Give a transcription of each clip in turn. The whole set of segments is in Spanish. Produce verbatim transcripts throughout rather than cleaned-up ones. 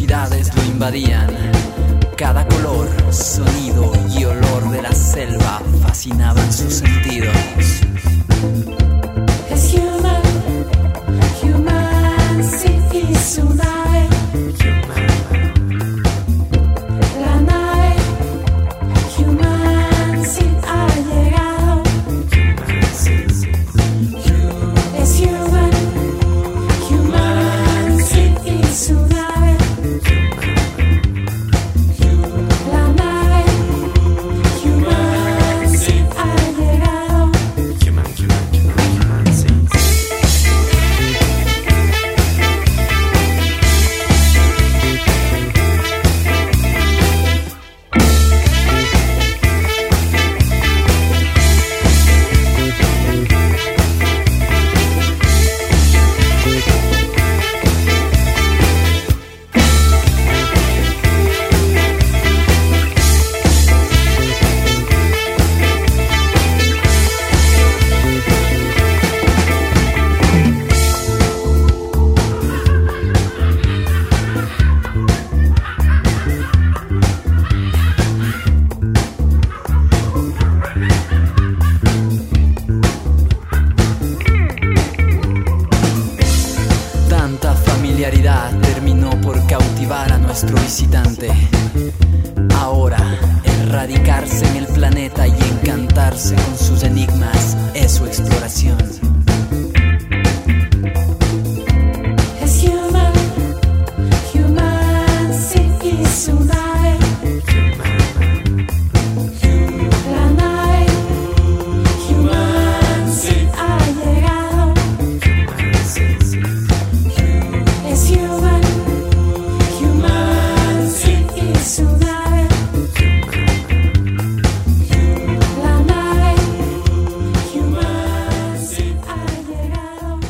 curiosidades lo invadían. Cada color, sonido y olor de la selva fascinaban sus sentidos. Es human, human, sí, y su nave. La nave, human, sí, ha llegado. Es human, human, sí, y su nave. La nave, human, sí, ha llegado. Tanta familiaridad terminó por cautivar a nuestro visitante. Ahora, erradicarse en el planeta y encantarse con sus enigmas es su exploración. Es human, human, sí, y su nave. La nave, human, sí, ha llegado. Es human, human, sí, y su nave. La nave, human, sí, ha llegado.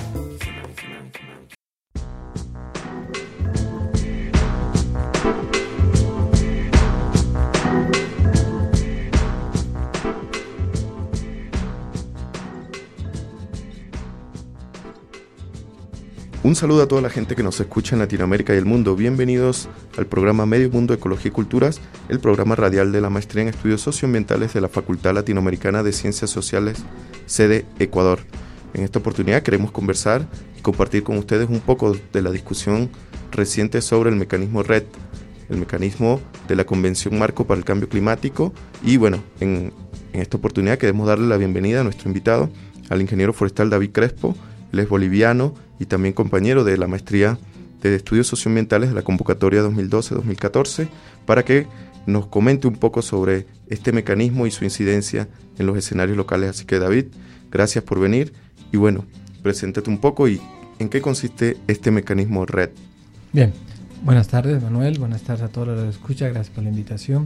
Un saludo a toda la gente que nos escucha en Latinoamérica y el mundo. Bienvenidos al programa Medio Mundo, Ecología y Culturas, el programa radial de la Maestría en Estudios Socioambientales de la Facultad Latinoamericana de Ciencias Sociales, sede Ecuador. En esta oportunidad queremos conversar y compartir con ustedes un poco de la discusión reciente sobre el mecanismo R E D, el mecanismo de la Convención Marco para el Cambio Climático. Y bueno, en, en esta oportunidad queremos darle la bienvenida a nuestro invitado, al ingeniero forestal David Crespo. Él es boliviano y también compañero de la Maestría de Estudios Socioambientales de la convocatoria dos mil doce dos mil catorce, para que nos comente un poco sobre este mecanismo y su incidencia en los escenarios locales. Así que David, gracias por venir y bueno, preséntate un poco y en qué consiste este mecanismo R E D. Bien, buenas tardes Manuel, buenas tardes a todos los que escuchan, gracias por la invitación.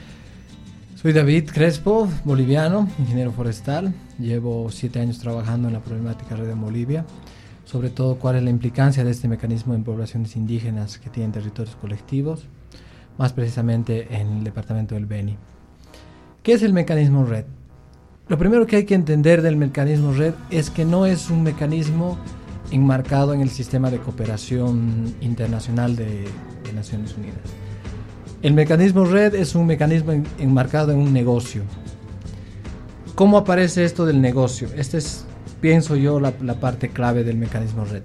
Soy David Crespo, boliviano, ingeniero forestal. Llevo siete años trabajando en la problemática R E D en Bolivia, sobre todo cuál es la implicancia de este mecanismo en poblaciones indígenas que tienen territorios colectivos, más precisamente en el departamento del Beni. ¿Qué es el mecanismo R E D? Lo primero que hay que entender del mecanismo R E D es que no es un mecanismo enmarcado en el sistema de cooperación internacional de, de Naciones Unidas. El mecanismo R E D es un mecanismo en, enmarcado en un negocio. ¿Cómo aparece esto del negocio? Esta es, pienso yo, la, la parte clave del mecanismo R E D.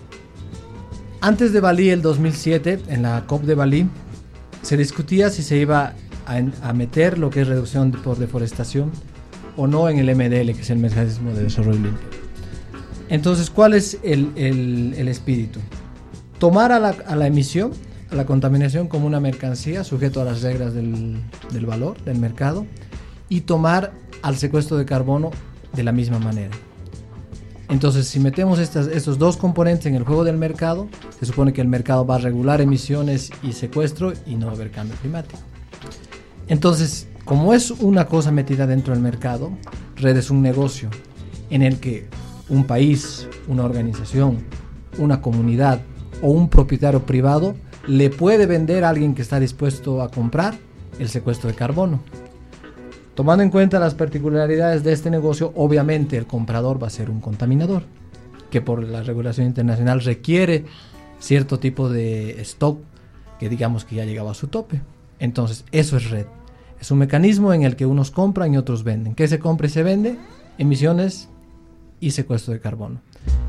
Antes de Bali, el dos mil siete, en la COP de Bali, se discutía si se iba a, a meter lo que es reducción por deforestación o no en el M D L, que es el mecanismo de desarrollo limpio. Entonces, ¿cuál es el, el, el espíritu? Tomar a la, a la emisión, a la contaminación como una mercancía sujeto a las reglas del, del valor, del mercado, y tomar al secuestro de carbono de la misma manera. Entonces, si metemos estas, estos dos componentes en el juego del mercado, se supone que el mercado va a regular emisiones y secuestro y no va a haber cambio climático. Entonces, como es una cosa metida dentro del mercado, R E D es un negocio en el que un país, una organización, una comunidad o un propietario privado le puede vender a alguien que está dispuesto a comprar el secuestro de carbono. Tomando en cuenta las particularidades de este negocio, obviamente el comprador va a ser un contaminador, que por la regulación internacional requiere cierto tipo de stock que digamos que ya llegaba a su tope. Entonces, eso es red. Es un mecanismo en el que unos compran y otros venden. ¿Qué se compra y se vende? Emisiones y secuestro de carbono.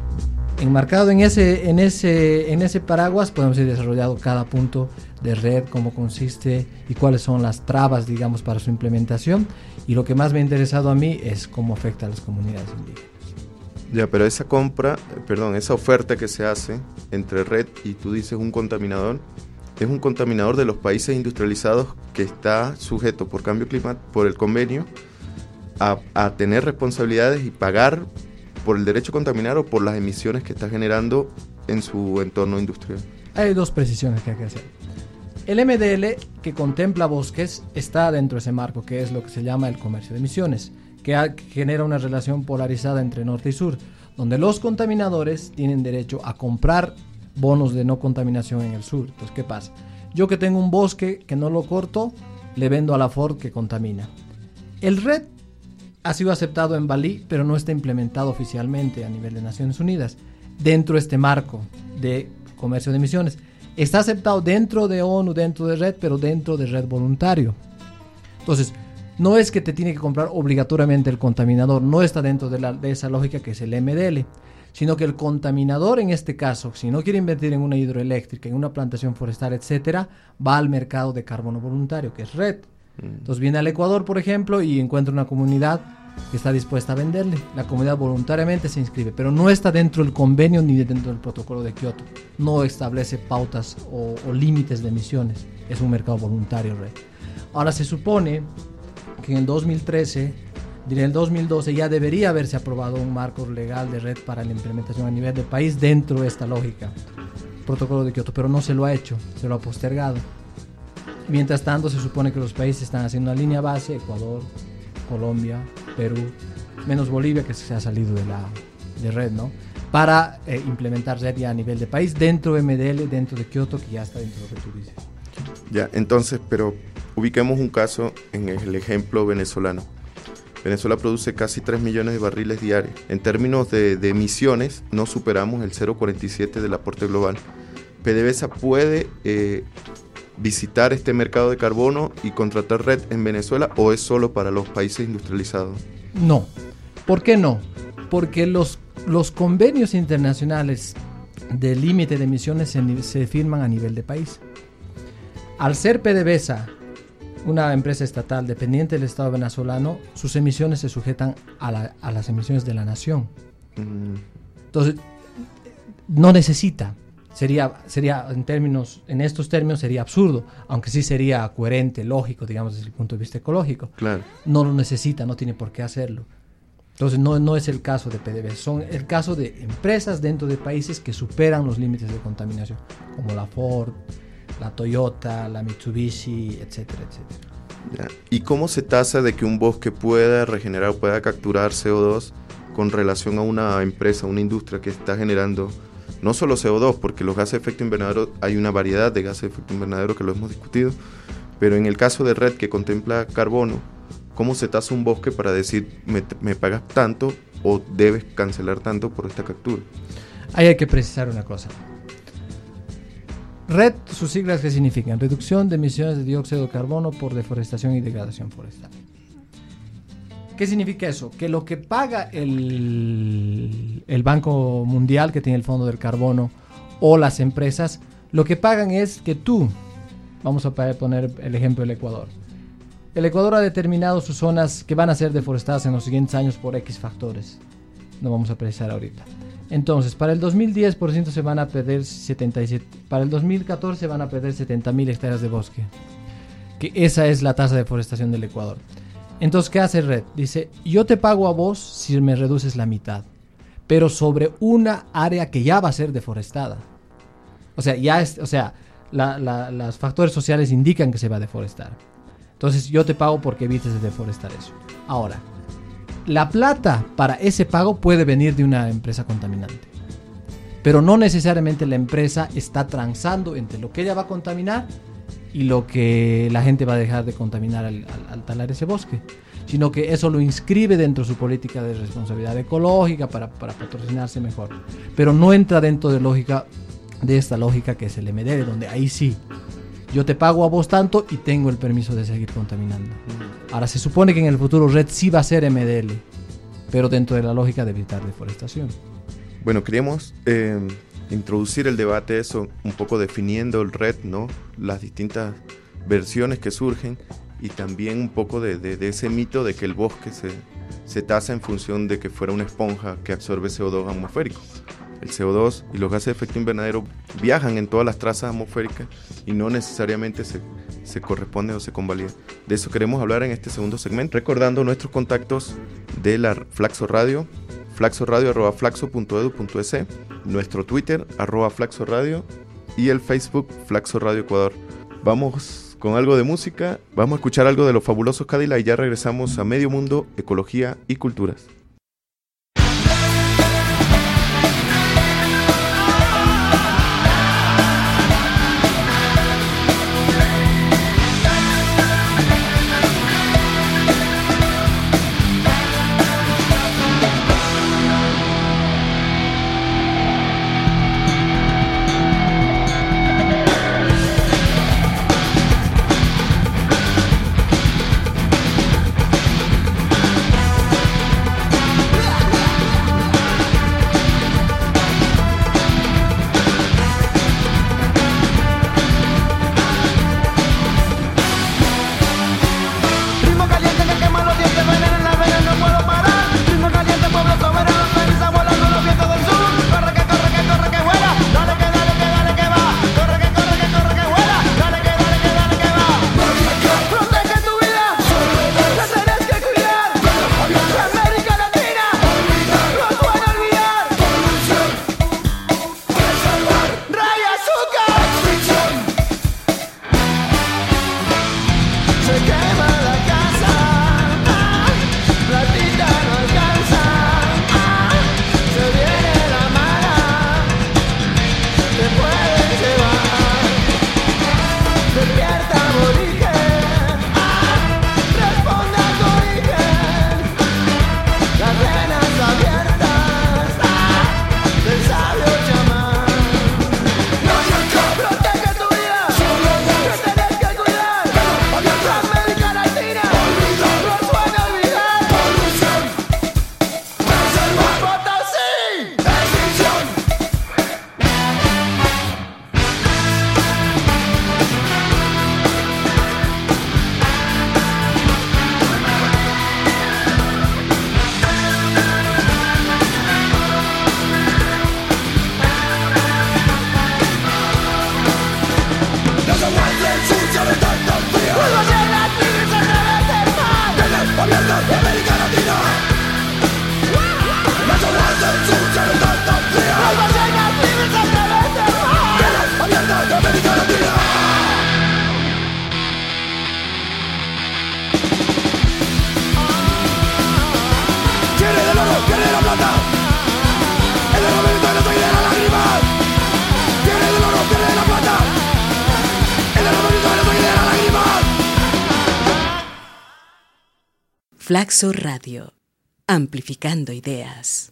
Enmarcado en ese, en ese, en ese paraguas podemos ir desarrollando cada punto de red, cómo consiste y cuáles son las trabas, digamos, para su implementación. Y lo que más me ha interesado a mí es cómo afecta a las comunidades indígenas. Ya, pero esa compra, perdón, esa oferta que se hace entre red y tú dices un contaminador, es un contaminador de los países industrializados que está sujeto por cambio climático, por el convenio, a, a tener responsabilidades y pagar por el derecho a contaminar o por las emisiones que está generando en su entorno industrial. Hay dos precisiones que hay que hacer. El M D L que contempla bosques está dentro de ese marco, que es lo que se llama el comercio de emisiones, que, ha, que genera una relación polarizada entre norte y sur, donde los contaminadores tienen derecho a comprar bonos de no contaminación en el sur. Entonces, ¿qué pasa? Yo que tengo un bosque que no lo corto, le vendo a la Ford que contamina. El RED ha sido aceptado en Bali, pero no está implementado oficialmente a nivel de Naciones Unidas, dentro de este marco de comercio de emisiones. Está aceptado dentro de ONU, dentro de RED, pero dentro de RED voluntario. Entonces, no es que te tiene que comprar obligatoriamente el contaminador, no está dentro de, la, de esa lógica que es el M D L, sino que el contaminador en este caso, si no quiere invertir en una hidroeléctrica, en una plantación forestal, etcétera, va al mercado de carbono voluntario, que es RED. Entonces viene al Ecuador, por ejemplo, y encuentra una comunidad que está dispuesta a venderle. La comunidad voluntariamente se inscribe, pero no está dentro del convenio ni dentro del protocolo de Kioto. No establece pautas o, o límites de emisiones. Es un mercado voluntario, RED. Ahora se supone que en el dos mil trece, en el dos mil doce ya debería haberse aprobado un marco legal de RED para la implementación a nivel de país dentro de esta lógica, protocolo de Kioto, pero no se lo ha hecho, se lo ha postergado. Mientras tanto, se supone que los países están haciendo una línea base: Ecuador, Colombia, Perú, menos Bolivia, que se ha salido de la de RED, ¿no? Para eh, implementar RED ya a nivel de país, dentro de M D L, dentro de Kioto, que ya está dentro de lo que tú dices. Ya, entonces, pero ubiquemos un caso en el ejemplo venezolano. Venezuela produce casi tres millones de barriles diarios. En términos de, de emisiones, no superamos el cero coma cuarenta y siete del aporte global. PDVSA puede eh, visitar este mercado de carbono y contratar RED en Venezuela, ¿o es solo para los países industrializados? No. ¿Por qué no? Porque los, los convenios internacionales de límite de emisiones se, se firman a nivel de país. Al ser PDVSA una empresa estatal dependiente del Estado venezolano, sus emisiones se sujetan a, la, a las emisiones de la nación. Mm. Entonces, no necesita. Sería, sería en términos, en estos términos sería absurdo, aunque sí sería coherente, lógico, digamos, desde el punto de vista ecológico. Claro. No lo necesita, no tiene por qué hacerlo. Entonces, no, no es el caso de PDVSA, son el caso de empresas dentro de países que superan los límites de contaminación, como la Ford, la Toyota, la Mitsubishi, etcétera, etcétera. Ya. ¿Y cómo se tasa de que un bosque pueda regenerar, pueda capturar C O dos con relación a una empresa, una industria que está generando no solo C O dos, porque los gases de efecto invernadero, hay una variedad de gases de efecto invernadero que lo hemos discutido, pero en el caso de RED, que contempla carbono, ¿cómo se tasa un bosque para decir me, me pagas tanto o debes cancelar tanto por esta captura? Ahí hay que precisar una cosa. RED, sus siglas, ¿qué significan? Reducción de emisiones de dióxido de carbono por deforestación y degradación forestal. ¿Qué significa eso? Que lo que paga el, el Banco Mundial, que tiene el Fondo del Carbono, o las empresas, lo que pagan es que tú, vamos a poner el ejemplo del Ecuador. El Ecuador ha determinado sus zonas que van a ser deforestadas en los siguientes años por X factores. No vamos a precisar ahorita. Entonces, para el dos mil diez, por ciento se van a perder setenta y siete, para el dos mil catorce van a perder setenta mil hectáreas de bosque, que esa es la tasa de deforestación del Ecuador. Entonces, ¿qué hace RED? Dice, yo te pago a vos si me reduces la mitad, pero sobre una área que ya va a ser deforestada. O sea, ya es, o sea, la, la, los factores sociales indican que se va a deforestar. Entonces, yo te pago porque evites de deforestar eso. Ahora, la plata para ese pago puede venir de una empresa contaminante, pero no necesariamente la empresa está transando entre lo que ella va a contaminar y lo que la gente va a dejar de contaminar al, al, al talar ese bosque, sino que eso lo inscribe dentro de su política de responsabilidad ecológica para, para patrocinarse mejor, pero no entra dentro de lógica de esta lógica que es el M D L, donde ahí sí yo te pago a vos tanto y tengo el permiso de seguir contaminando. Ahora, se supone que en el futuro R E D sí va a ser M D L, pero dentro de la lógica de evitar deforestación. Bueno, queríamos eh, introducir el debate, eso, un poco definiendo el R E D, ¿no? Las distintas versiones que surgen y también un poco de, de, de ese mito de que el bosque se, se tasa en función de que fuera una esponja que absorbe C O dos atmosférico. El C O dos y los gases de efecto invernadero viajan en todas las trazas atmosféricas y no necesariamente se, se corresponde o se convalida. De eso queremos hablar en este segundo segmento, recordando nuestros contactos de la Flaxo Radio, flaxoradio arroba flaxo punto edu punto es, nuestro Twitter, arroba flaxoradio, y el Facebook Flaxo Radio Ecuador. Vamos con algo de música, vamos a escuchar algo de los fabulosos Cadillacs y ya regresamos a Medio Mundo, Ecología y Culturas. Flaxo Radio, amplificando ideas.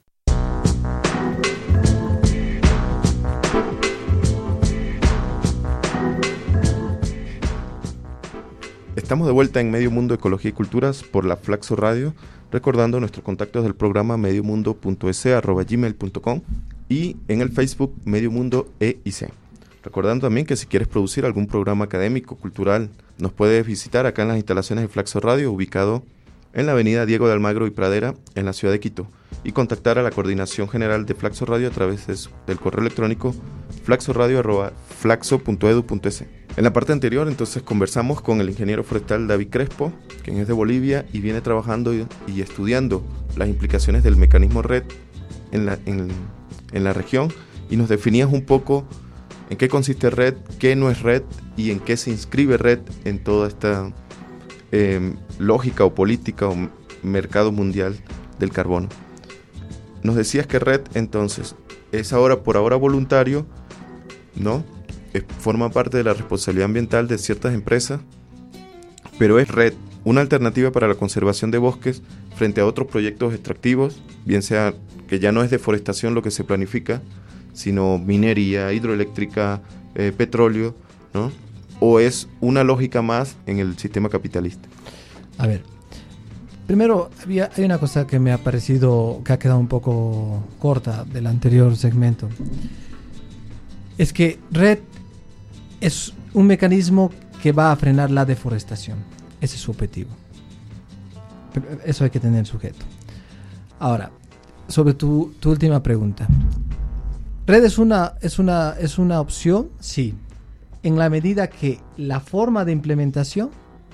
Estamos de vuelta en Medio Mundo, Ecología y Culturas por la Flaxo Radio, recordando nuestros contactos del programa mediomundo punto es arroba gmail punto com y en el Facebook Medio Mundo E I C. Recordando también que si quieres producir algún programa académico, cultural, nos puedes visitar acá en las instalaciones de Flaxo Radio, ubicado en la avenida Diego de Almagro y Pradera, en la ciudad de Quito, y contactar a la coordinación general de Flaxo Radio a través de su, del correo electrónico flaxoradio arroba flaxo punto edu punto es. En la parte anterior, entonces, conversamos con el ingeniero forestal David Crespo, quien es de Bolivia y viene trabajando y, y estudiando las implicaciones del mecanismo R E D en la, en, en la región, y nos definías un poco en qué consiste R E D, qué no es R E D y en qué se inscribe R E D en toda esta eh, lógica o política o mercado mundial del carbono. Nos decías que R E D entonces es ahora por ahora voluntario, ¿no? Es, forma parte de la responsabilidad ambiental de ciertas empresas, pero es R E D una alternativa para la conservación de bosques frente a otros proyectos extractivos, bien sea que ya no es deforestación lo que se planifica, sino minería, hidroeléctrica, eh, petróleo, ¿no? o es una lógica más en el sistema capitalista? A ver, primero había, hay una cosa que me ha parecido que ha quedado un poco corta del anterior segmento. Es que red es un mecanismo que va a frenar la deforestación. Ese es su objetivo. Eso hay que tener sujeto. Ahora, sobre tu, tu última pregunta. ¿Red es una, es una, es una opción? Sí. En la medida que la forma de implementación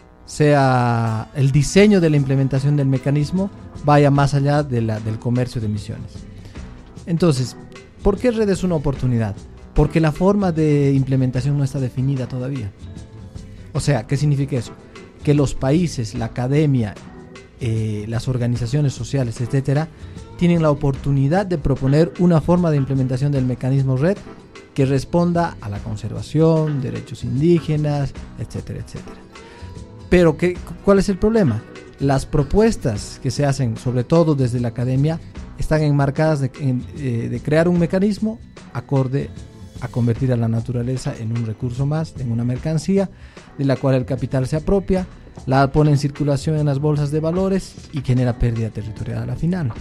sea el diseño de la implementación del mecanismo vaya más allá de la, del comercio de emisiones. Entonces, ¿por qué red es una oportunidad? Porque la forma de implementación no está definida todavía. O sea, ¿qué significa eso? Que los países, la academia, eh, las organizaciones sociales, etcétera, tienen la oportunidad de proponer una forma de implementación del mecanismo red que responda a la conservación, derechos indígenas, etcétera, etcétera. Pero ¿qué, ¿cuál es el problema? Las propuestas que se hacen, sobre todo desde la academia, están enmarcadas de, en, eh, de crear un mecanismo acorde a convertir a la naturaleza en un recurso más, en una mercancía, de la cual el capital se apropia, la pone en circulación en las bolsas de valores y genera pérdida territorial a la final.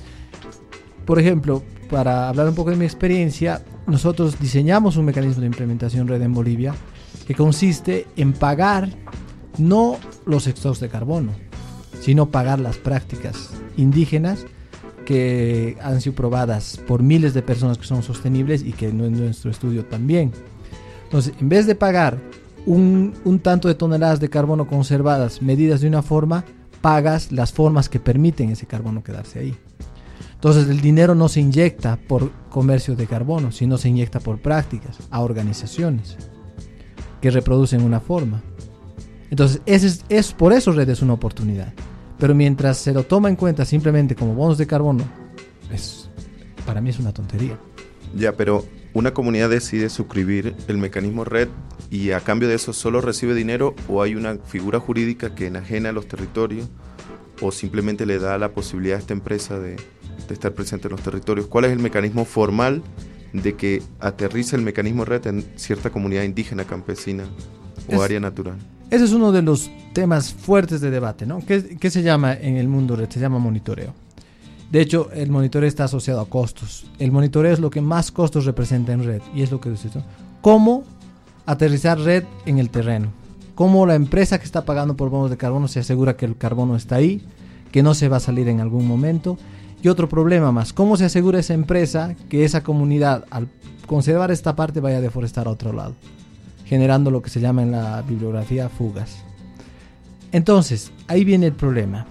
Por ejemplo, para hablar un poco de mi experiencia, nosotros diseñamos un mecanismo de implementación red en Bolivia que consiste en pagar no los exhaustos de carbono, sino pagar las prácticas indígenas que han sido probadas por miles de personas que son sostenibles y que en nuestro estudio también. Entonces, en vez de pagar un, un tanto de toneladas de carbono conservadas medidas de una forma, pagas las formas que permiten ese carbono quedarse ahí. Entonces, el dinero no se inyecta por comercio de carbono, sino se inyecta por prácticas a organizaciones que reproducen una forma. Entonces, ese es, es por eso red es una oportunidad. Pero mientras se lo toma en cuenta simplemente como bonos de carbono, es, para mí es una tontería. Ya, pero una comunidad decide suscribir el mecanismo red y a cambio de eso solo recibe dinero, o hay una figura jurídica que enajena los territorios o simplemente le da la posibilidad a esta empresa de, de estar presente en los territorios. ¿Cuál es el mecanismo formal de que aterriza el mecanismo red en cierta comunidad indígena, campesina o es, área natural? Ese es uno de los temas fuertes de debate, ¿no? ¿Qué, qué se llama en el mundo red? Se llama monitoreo. De hecho, el monitoreo está asociado a costos. El monitoreo es lo que más costos representa en red, y es lo que dice, ¿no? ¿Cómo aterrizar red en el terreno? ¿Cómo la empresa que está pagando por bonos de carbono se asegura que el carbono está ahí, que no se va a salir en algún momento? Y otro problema más, ¿cómo se asegura esa empresa que esa comunidad, al conservar esta parte, vaya a deforestar a otro lado, generando lo que se llama en la bibliografía fugas? Entonces, ahí viene el problema.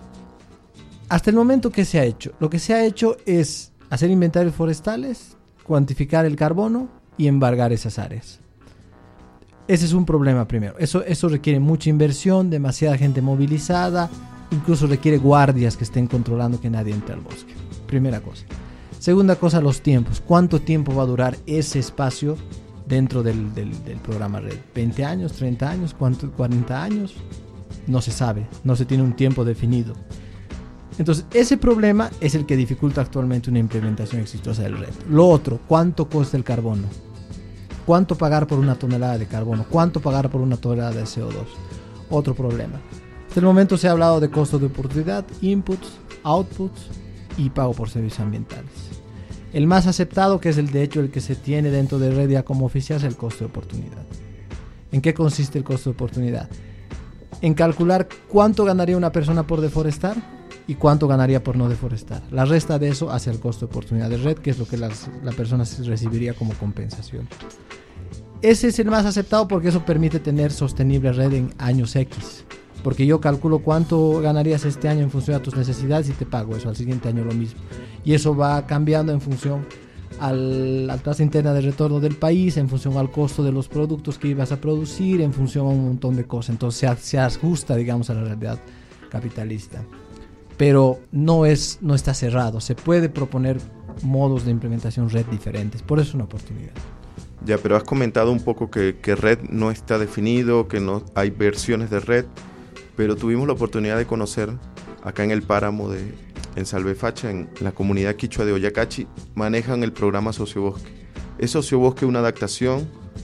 Hasta el momento, ¿qué se ha hecho? Lo que se ha hecho es hacer inventarios forestales, cuantificar el carbono y embargar esas áreas. Ese es un problema primero. Eso, eso requiere mucha inversión, demasiada gente movilizada, incluso requiere guardias que estén controlando que nadie entre al bosque. Primera cosa. Segunda cosa, los tiempos. ¿Cuánto tiempo va a durar ese espacio dentro del, del, del programa red? ¿veinte años? ¿treinta años? ¿Cuánto? ¿cuarenta años? No se sabe, no se tiene un tiempo definido. Entonces, ese problema es el que dificulta actualmente una implementación exitosa del red. Lo otro, ¿cuánto cuesta el carbono? ¿Cuánto pagar por una tonelada de carbono? ¿Cuánto pagar por una tonelada de C O dos? Otro problema. Hasta el momento se ha hablado de costo de oportunidad, inputs, outputs y pago por servicios ambientales. El más aceptado, que es el de hecho el que se tiene dentro de red ya como oficial, es el costo de oportunidad. ¿En qué consiste el costo de oportunidad? En calcular cuánto ganaría una persona por deforestar y cuánto ganaría por no deforestar. La resta de eso hacia el costo de oportunidad de red, que es lo que las, la persona recibiría como compensación. Ese es el más aceptado porque eso permite tener sostenible red en años X. Porque yo calculo cuánto ganarías este año en función de tus necesidades y te pago eso, al siguiente año lo mismo. Y eso va cambiando en función al, a la tasa interna de retorno del país, en función al costo de los productos que ibas a producir, en función a un montón de cosas. Entonces se, se ajusta, digamos, a la realidad capitalista. Pero no, es, no está cerrado. Se puede proponer modos de implementación red diferentes. Por eso es una oportunidad. Ya, pero has comentado un poco que, que red no está definido, que no hay versiones de red, pero tuvimos la oportunidad de conocer acá en el páramo de en Salvefacha, en la comunidad quichua de Oyacachi, manejan el programa Sociobosque. ¿Es Sociobosque una adaptación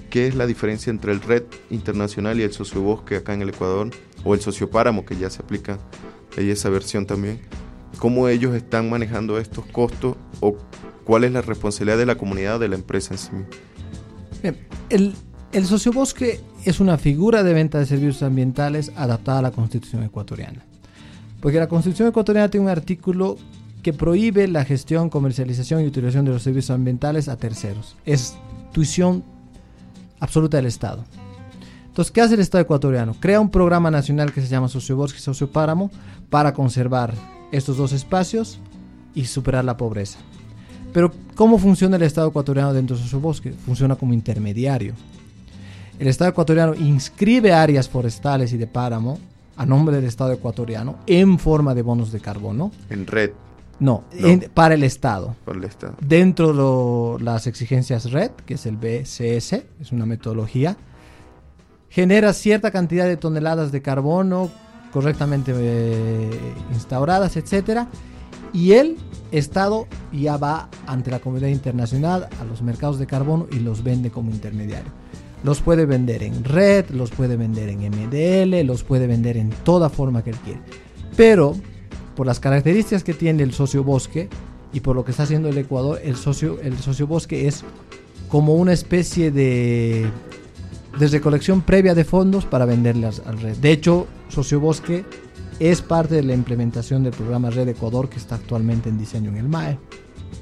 qué es la diferencia entre el Red Internacional y el Sociobosque acá en el Ecuador, o el Sociopáramo, que ya se aplica ahí esa versión también. ¿Cómo ellos están manejando estos costos o cuál es la responsabilidad de la comunidad o de la empresa en sí misma? Bien, el, el Sociobosque es una figura de venta de servicios ambientales adaptada a la Constitución ecuatoriana. Porque la Constitución ecuatoriana tiene un artículo que prohíbe la gestión, comercialización y utilización de los servicios ambientales a terceros. Es tuición absoluta del Estado. Entonces, ¿qué hace el Estado ecuatoriano? Crea un programa nacional que se llama Sociobosque y Sociopáramo para conservar estos dos espacios y superar la pobreza. Pero, ¿cómo funciona el Estado ecuatoriano dentro del Sociobosque? Funciona como intermediario. El Estado ecuatoriano inscribe áreas forestales y de páramo a nombre del Estado ecuatoriano en forma de bonos de carbono. En red. No, No. En, para el Estado. Para el Estado. Dentro de las exigencias RED, que es el B C S, es una metodología, genera cierta cantidad de toneladas de carbono correctamente eh, instauradas, etcétera, y el Estado ya va ante la comunidad internacional a los mercados de carbono y los vende como intermediario. Los puede vender en red, los puede vender en M D L, los puede vender en toda forma que él quiere. Pero, por las características que tiene el sociobosque y por lo que está haciendo el Ecuador, el, socio, el sociobosque es como una especie de, de recolección previa de fondos para venderlas al red. De hecho, sociobosque es parte de la implementación del programa Red Ecuador que está actualmente en diseño en el M A E,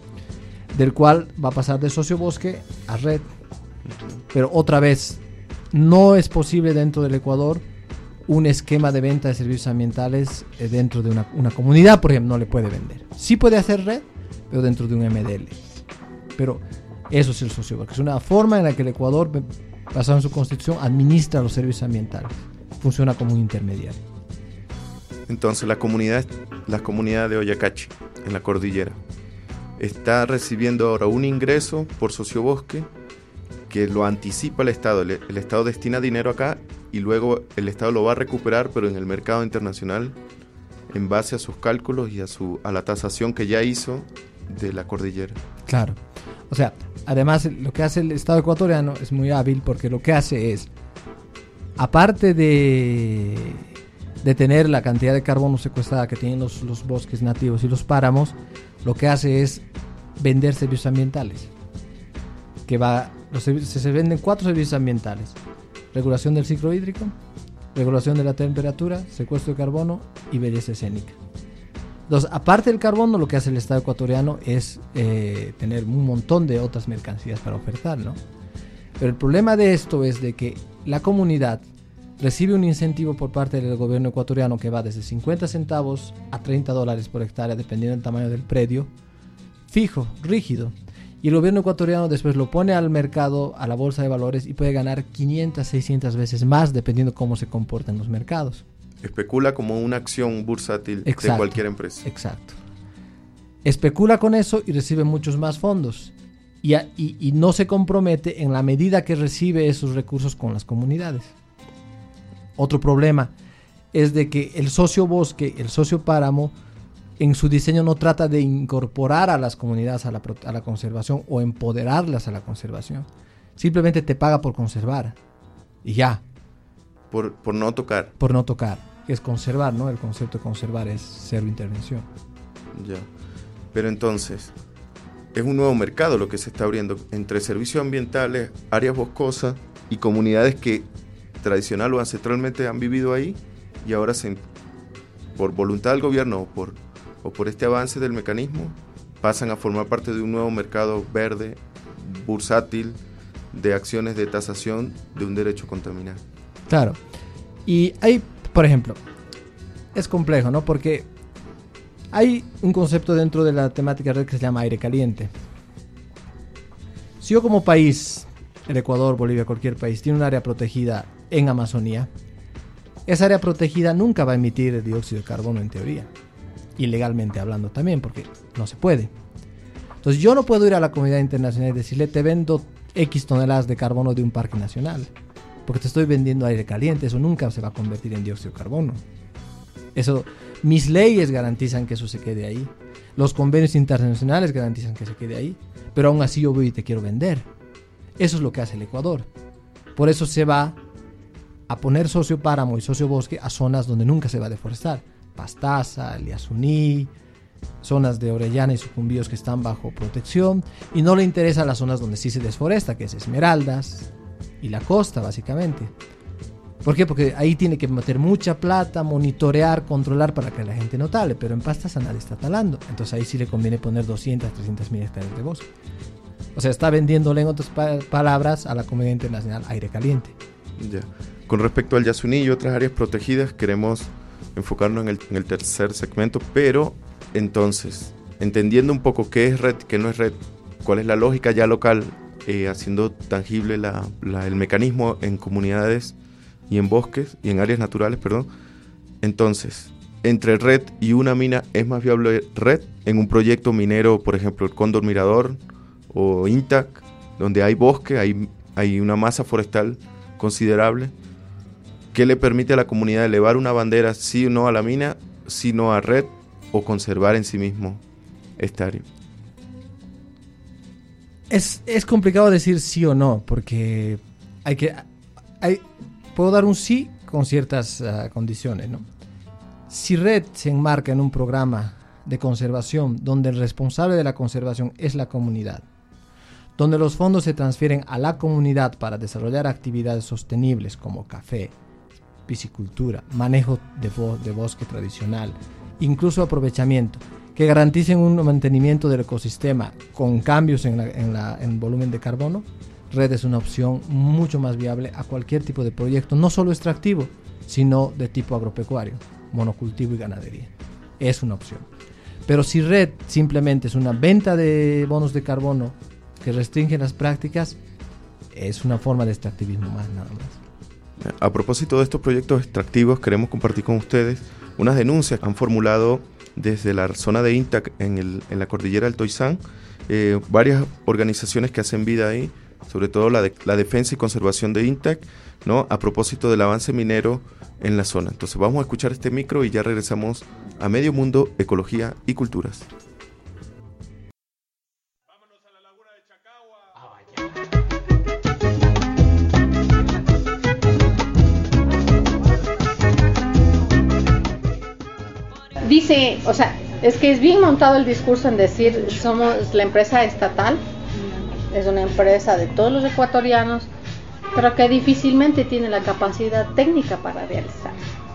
del cual va a pasar de sociobosque a red. Pero otra vez, no es posible dentro del Ecuador un esquema de venta de servicios ambientales eh, dentro de una, una comunidad, por ejemplo, no le puede vender. Sí puede hacer red, pero dentro de un M D L. Pero eso es el sociobosque. Es una forma en la que el Ecuador, basado en su constitución, administra los servicios ambientales. Funciona como un intermediario. Entonces, la comunidad, la comunidad de Oyacachi, en la cordillera, está recibiendo ahora un ingreso por sociobosque que lo anticipa el Estado. El, el Estado destina dinero acá y luego el Estado lo va a recuperar, pero en el mercado internacional, en base a sus cálculos y a, su, a la tasación que ya hizo de la cordillera. Claro. O sea, además lo que hace el Estado ecuatoriano es muy hábil porque lo que hace es, aparte de, de tener la cantidad de carbono secuestrada que tienen los, los bosques nativos y los páramos, lo que hace es vender servicios ambientales. Que va, los servicios, se venden cuatro servicios ambientales: regulación del ciclo hídrico, regulación de la temperatura, secuestro de carbono y belleza escénica. Entonces, aparte del carbono, lo que hace el Estado ecuatoriano es eh, tener un montón de otras mercancías para ofertar, ¿no? Pero el problema de esto es de que la comunidad recibe un incentivo por parte del gobierno ecuatoriano que va desde cincuenta centavos a treinta dólares por hectárea, dependiendo del tamaño del predio, fijo, rígido. Y el gobierno ecuatoriano después lo pone al mercado, a la bolsa de valores, y puede ganar quinientas, seiscientas veces más dependiendo cómo se comportan los mercados. Especula como una acción bursátil. Exacto, de cualquier empresa. Exacto. Especula con eso y recibe muchos más fondos. Y, a, y, y no se compromete en la medida que recibe esos recursos con las comunidades. Otro problema es de que el sociobosque, el sociopáramo, en su diseño no trata de incorporar a las comunidades a la, a la conservación o empoderarlas a la conservación. Simplemente te paga por conservar. Y ya. Por, por no tocar. Por no tocar. Que es conservar, ¿no? El concepto de conservar es cero intervención. Ya. Pero entonces, es un nuevo mercado lo que se está abriendo entre servicios ambientales, áreas boscosas y comunidades que tradicional o ancestralmente han vivido ahí y ahora se, por voluntad del gobierno o por o por este avance del mecanismo, pasan a formar parte de un nuevo mercado verde, bursátil, de acciones de tasación de un derecho a contaminar. Claro. Y hay, por ejemplo, es complejo, ¿no? Porque hay un concepto dentro de la temática red que se llama aire caliente. Si yo como país, el Ecuador, Bolivia, cualquier país, tiene un área protegida en Amazonía, esa área protegida nunca va a emitir dióxido de carbono en teoría. Ilegalmente hablando también, porque no se puede. Entonces yo no puedo ir a la comunidad internacional y decirle, te vendo X toneladas de carbono de un parque nacional, porque te estoy vendiendo aire caliente. Eso nunca se va a convertir en dióxido de carbono. Eso, mis leyes garantizan que eso se quede ahí, los convenios internacionales garantizan que se quede ahí, pero aún así yo voy y te quiero vender. Eso es lo que hace el Ecuador. Por eso se va a poner sociopáramo y sociobosque a zonas donde nunca se va a deforestar. Pastaza, el Yasuní, zonas de Orellana y Sucumbíos que están bajo protección, y no le interesa las zonas donde sí se desforesta, que es Esmeraldas y la costa básicamente. ¿Por qué? Porque ahí tiene que meter mucha plata, monitorear, controlar para que la gente no tale, pero en Pastaza nadie está talando, entonces ahí sí le conviene poner doscientas, trescientas mil hectáreas de bosque. O sea, está vendiéndole en otras pa- palabras a la comunidad internacional aire caliente. Ya. Con respecto al Yasuní y otras áreas protegidas, queremos enfocarnos en el, en el tercer segmento, pero entonces, entendiendo un poco qué es red, qué no es red, cuál es la lógica ya local, eh, haciendo tangible la, la, el mecanismo en comunidades y en bosques y en áreas naturales, perdón. Entonces, entre red y una mina, ¿es más viable red en un proyecto minero, por ejemplo, el Cóndor Mirador o INTAC, donde hay bosque, hay, hay una masa forestal considerable, que le permite a la comunidad elevar una bandera sí o no a la mina, sí o no a red, o conservar en sí mismo esta área? Es, es complicado decir sí o no, porque hay que hay, puedo dar un sí con ciertas uh, condiciones, ¿no? Si red se enmarca en un programa de conservación donde el responsable de la conservación es la comunidad, donde los fondos se transfieren a la comunidad para desarrollar actividades sostenibles como café, piscicultura, manejo de, bo- de bosque tradicional, incluso aprovechamiento, que garanticen un mantenimiento del ecosistema con cambios en, la, en, la, en volumen de carbono, red es una opción mucho más viable a cualquier tipo de proyecto, no solo extractivo, sino de tipo agropecuario, monocultivo y ganadería. Es una opción. Pero si red simplemente es una venta de bonos de carbono que restringe las prácticas, es una forma de extractivismo más, nada más. A propósito de estos proyectos extractivos, queremos compartir con ustedes unas denuncias que han formulado desde la zona de INTAC en, el, en la cordillera del Toisán, eh, varias organizaciones que hacen vida ahí, sobre todo la, de, la defensa y conservación de INTAC, ¿no?, a propósito del avance minero en la zona. Entonces vamos a escuchar este micro y ya regresamos a Medio Mundo, Ecología y Culturas. Dice, o sea, es que es bien montado el discurso en decir somos la empresa estatal, es una empresa de todos los ecuatorianos, pero que difícilmente tiene la capacidad técnica para realizar.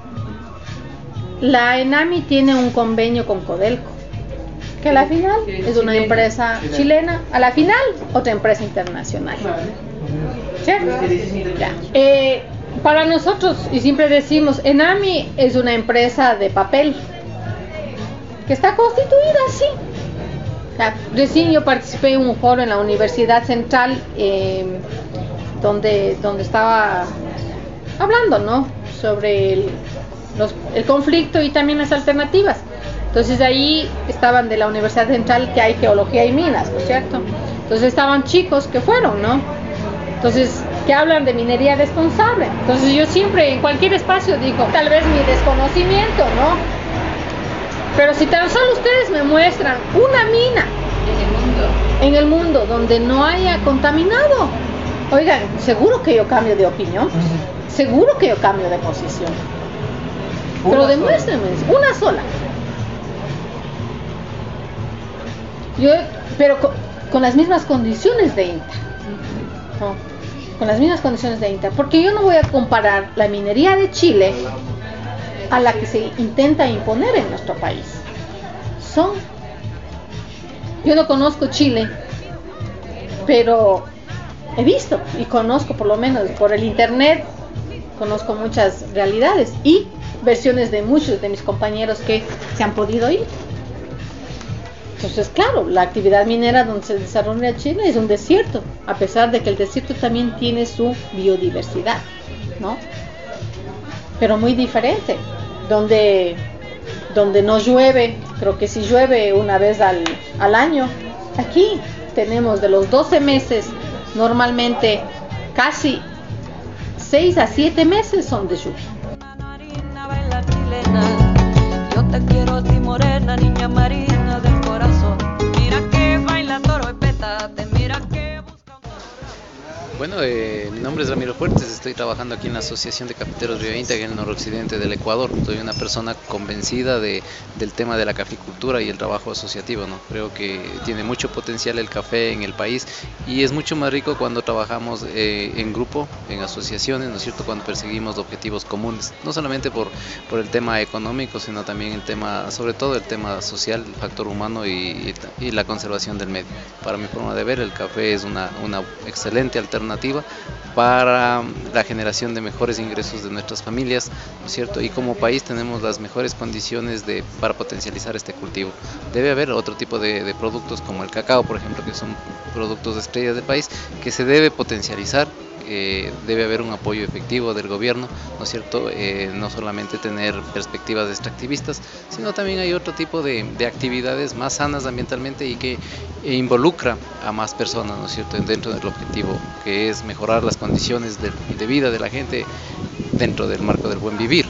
La ENAMI tiene un convenio con Codelco, que a la final es una empresa chilena, a la final otra empresa internacional. ¿Cierto? Ya. Eh, para nosotros, y siempre decimos, ENAMI es una empresa de papel, que está constituida así. O sea, recién yo participé en un foro en la Universidad Central eh, donde, donde estaba hablando, ¿no?, sobre el, los, el conflicto y también las alternativas. Entonces ahí estaban de la Universidad Central, que hay geología y minas, ¿no es cierto? Entonces estaban chicos que fueron, ¿no? Entonces, que hablan de minería responsable. Entonces yo siempre en cualquier espacio digo, tal vez mi desconocimiento, ¿no? Pero si tan solo ustedes me muestran una mina en el mundo, en el mundo donde no haya contaminado, oigan, seguro que yo cambio de opinión, seguro que yo cambio de posición. Pero demuéstrenme una sola. Yo, pero con, con las mismas condiciones de INTA, no, con las mismas condiciones de INTA, porque yo no voy a comparar la minería de Chile a la que se intenta imponer en nuestro país. Son, yo no conozco Chile, pero he visto y conozco, por lo menos por el internet, conozco muchas realidades y versiones de muchos de mis compañeros que se han podido ir. Entonces, claro, la actividad minera donde se desarrolla Chile es un desierto, a pesar de que el desierto también tiene su biodiversidad, ¿no? Pero muy diferente, donde, donde no llueve, creo que si llueve una vez al, al año. Aquí tenemos de los doce meses, normalmente casi seis a siete meses son de lluvia. Yo te quiero a ti, morena, niña marina del corazón. Mira que baila toro y pétate, mira que busca. Bueno, eh, mi nombre es Ramiro Fuertes, estoy trabajando aquí en la Asociación de Cafeteros Río Inta en el noroccidente del Ecuador. Soy una persona convencida de, del tema de la caficultura y el trabajo asociativo, ¿no? Creo que tiene mucho potencial el café en el país y es mucho más rico cuando trabajamos eh, en grupo, en asociaciones, ¿no es cierto?, cuando perseguimos objetivos comunes, no solamente por, por el tema económico, sino también el tema, sobre todo el tema social, el factor humano y, y la conservación del medio. Para mi forma de ver, el café es una, una excelente alternativa para la generación de mejores ingresos de nuestras familias, ¿no es cierto? Y como país tenemos las mejores condiciones de, para potencializar este cultivo. Debe haber otro tipo de, de productos como el cacao, por ejemplo, que son productos de estrella del país, que se debe potencializar. Eh, debe haber un apoyo efectivo del gobierno, ¿no es cierto? Eh, no solamente tener perspectivas extractivistas, sino también hay otro tipo de, de actividades más sanas ambientalmente y que e involucra a más personas, ¿no es cierto?, dentro del objetivo que es mejorar las condiciones de, de vida de la gente dentro del marco del buen vivir.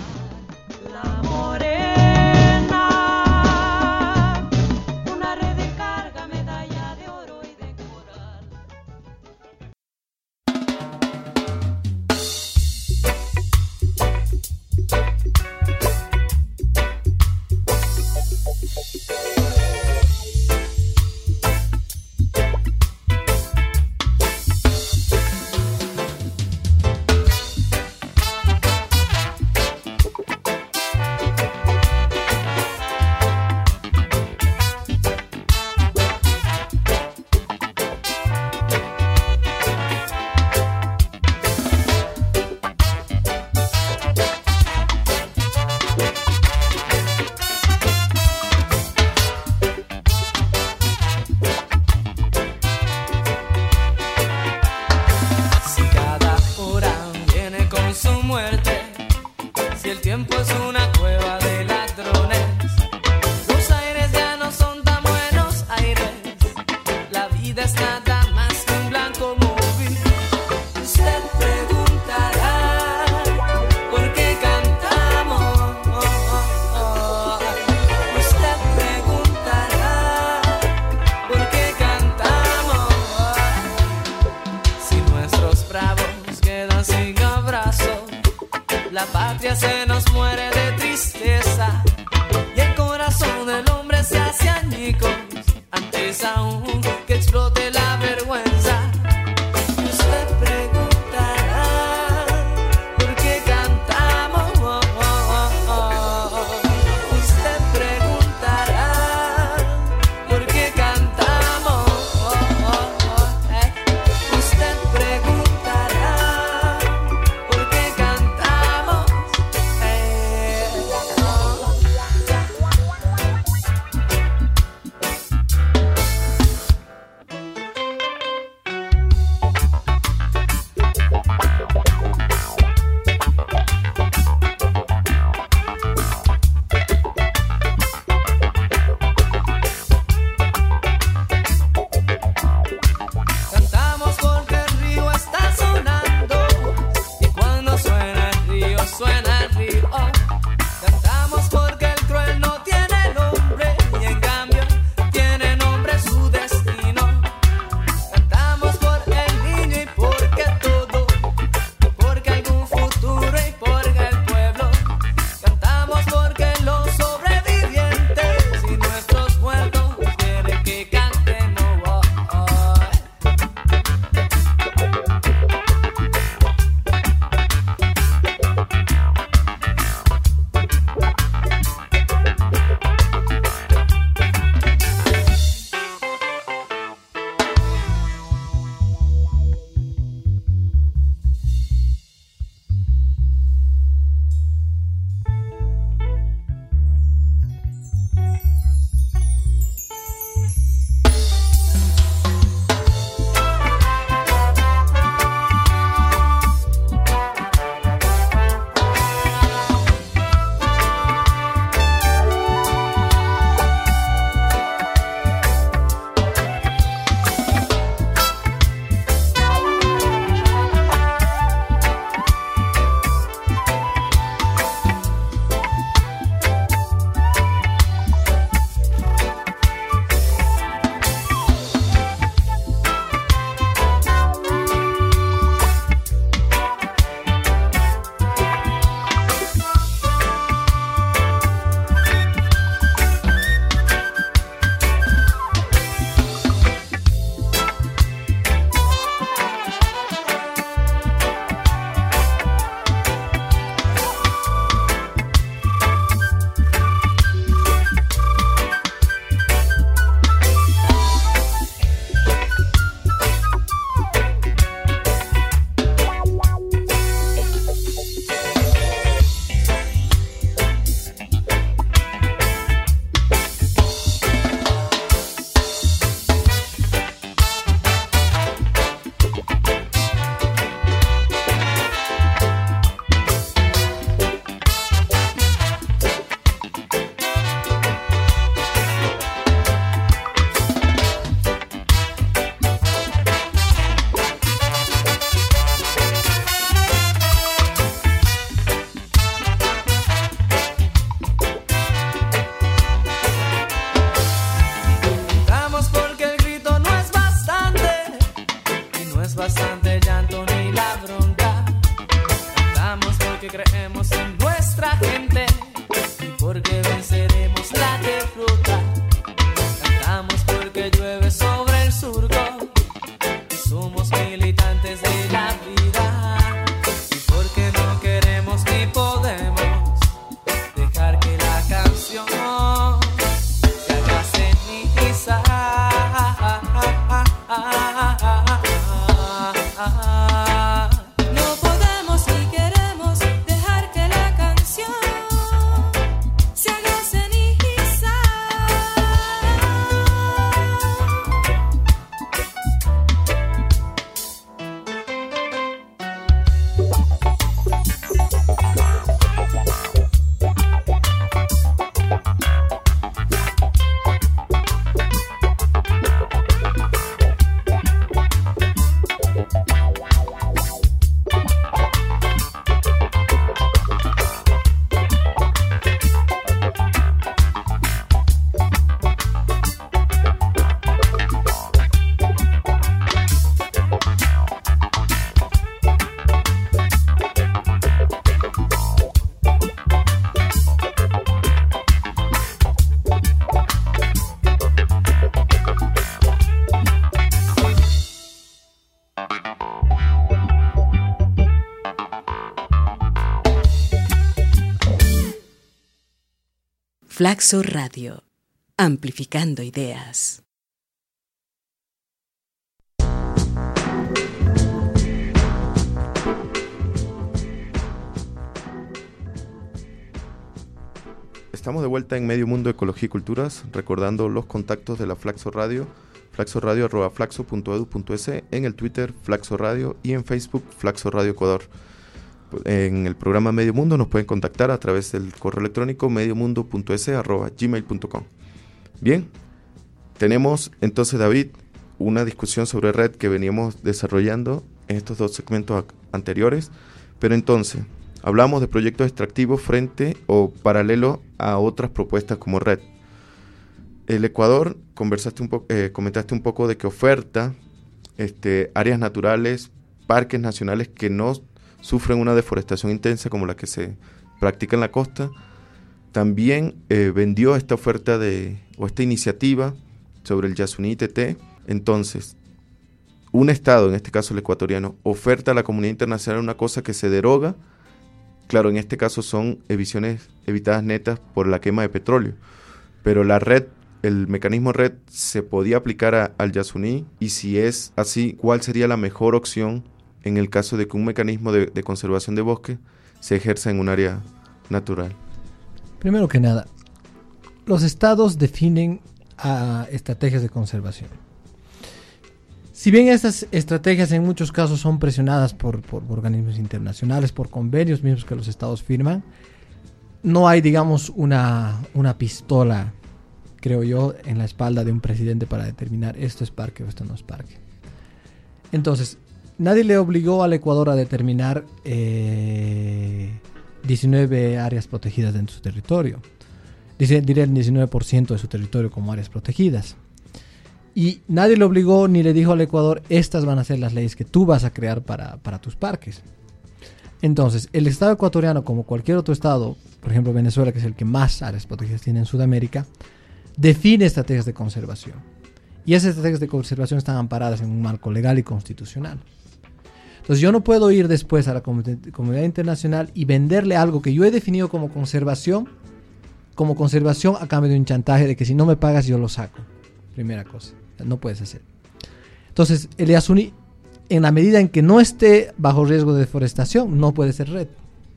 Usted Flaxo Radio, amplificando ideas. Estamos de vuelta en Medio Mundo Ecología y Culturas, recordando los contactos de la Flaxo Radio, flaxoradio arroba flaxo punto edu punto es, en el Twitter Flaxo Radio y en Facebook Flaxo Radio Ecuador. En el programa Medio Mundo nos pueden contactar a través del correo electrónico mediomundo punto es arroba gmail punto com. Bien, tenemos entonces, David, una discusión sobre red que veníamos desarrollando en estos dos segmentos anteriores, pero entonces hablamos de proyectos extractivos frente o paralelo a otras propuestas como red. El Ecuador, conversaste un po- eh, comentaste un poco de que oferta este, áreas naturales, parques nacionales que no sufren una deforestación intensa como la que se practica en la costa. También eh, vendió esta oferta de, o esta iniciativa sobre el Yasuní T T. Entonces, un Estado, en este caso el ecuatoriano, oferta a la comunidad internacional una cosa que se deroga. Claro, en este caso son emisiones evitadas netas por la quema de petróleo, pero la red, el mecanismo red se podía aplicar a, al Yasuní, y si es así, ¿cuál sería la mejor opción en el caso de que un mecanismo de, de conservación de bosque se ejerza en un área natural? Primero que nada, los estados definen uh, estrategias de conservación. Si bien estas estrategias en muchos casos son presionadas por, por organismos internacionales, por convenios mismos que los estados firman, no hay, digamos, una, una pistola, creo yo, en la espalda de un presidente para determinar esto es parque o esto no es parque. Entonces, nadie le obligó al Ecuador a determinar eh, diecinueve áreas protegidas dentro de su territorio. Dice, diré el diecinueve por ciento de su territorio como áreas protegidas. Y nadie le obligó ni le dijo al Ecuador, estas van a ser las leyes que tú vas a crear para, para tus parques. Entonces, el Estado ecuatoriano, como cualquier otro Estado, por ejemplo Venezuela, que es el que más áreas protegidas tiene en Sudamérica, define estrategias de conservación. Y esas estrategias de conservación están amparadas en un marco legal y constitucional. Entonces yo no puedo ir después a la comunidad internacional y venderle algo que yo he definido como conservación, como conservación a cambio de un chantaje de que si no me pagas yo lo saco. Primera cosa, no puedes hacer. Entonces el Yasuní, en la medida en que no esté bajo riesgo de deforestación, no puede ser red.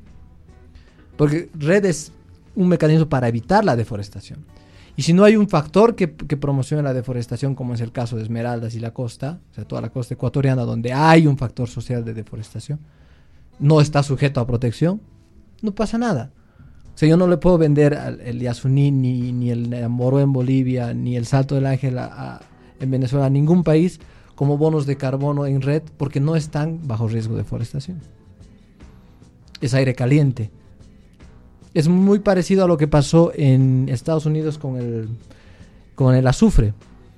Porque red es un mecanismo para evitar la deforestación. Y si no hay un factor que, que promocione la deforestación, como es el caso de Esmeraldas y la costa, o sea, toda la costa ecuatoriana, donde hay un factor social de deforestación, no está sujeto a protección, no pasa nada. O sea, yo no le puedo vender al, el Yasuní, ni, ni el Moró en Bolivia, ni el Salto del Ángel a, a, en Venezuela, a ningún país, como bonos de carbono en red, porque no están bajo riesgo de deforestación. Es aire caliente. Es muy parecido a lo que pasó en Estados Unidos con el, con el azufre.